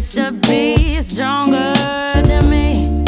should be stronger than me.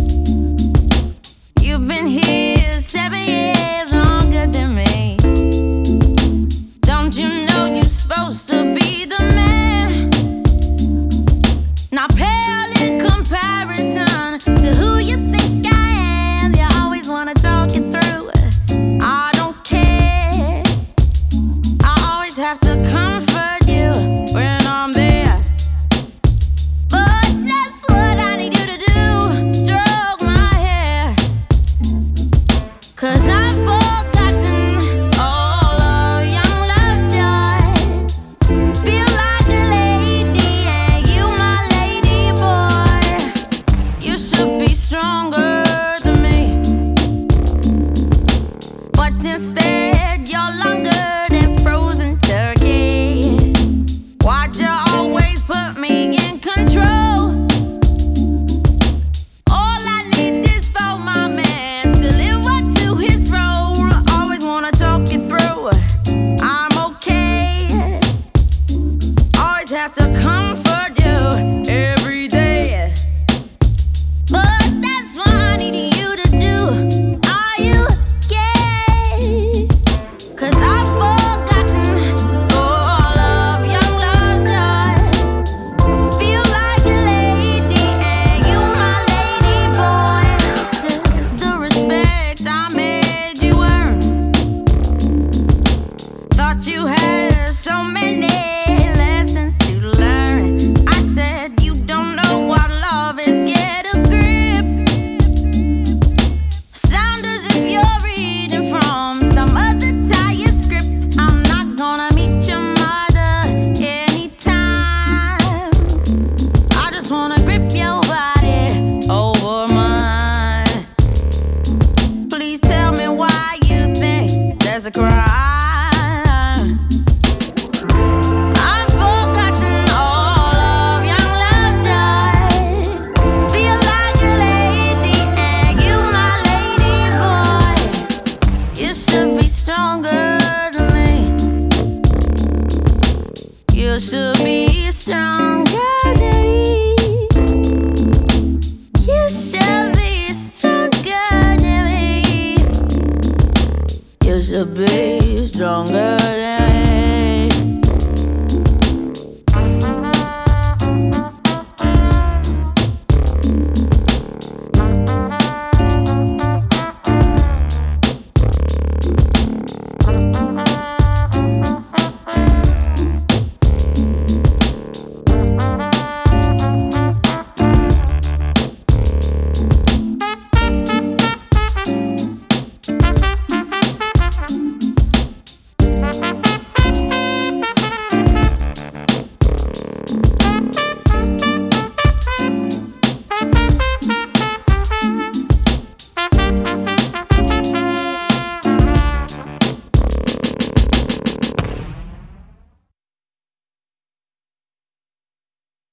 You've been here 7 years longer than me. Don't you know you're supposed to be the man? Not pale in comparison to who you think I am. You always wanna talk it through. I don't care. I always have to comfort you when I'm there. But that's what I need you to do. Stroke my hair. 'Cause I've forgotten all of young love's joy. Feel like a lady and you my lady boy. You should be stronger than me, but instead you're longer than frozen turkey. Why'd you always put me in control? All I need is for my man to live up to his role. Always wanna talk it through. I'm okay. Always have to comfort you every day. But that's what I need you to do. Are you gay? 'Cause I've forgotten all of young love's joy. Feel like a lady and you my lady boy. Said the respect I made you earn. Thought you had so many lessons to learn. I said you don't know what love is. Get a grip. Sound as if you're reading from some other tired script. I'm not gonna meet your mother anytime. I just wanna grip your body over mine. Please tell me why you think there's a crime. I've forgotten all of young love's joy. Feel like a lady and you my lady boy. You should be stronger than me. You should be stronger than me. You should be stronger than me. You should be stronger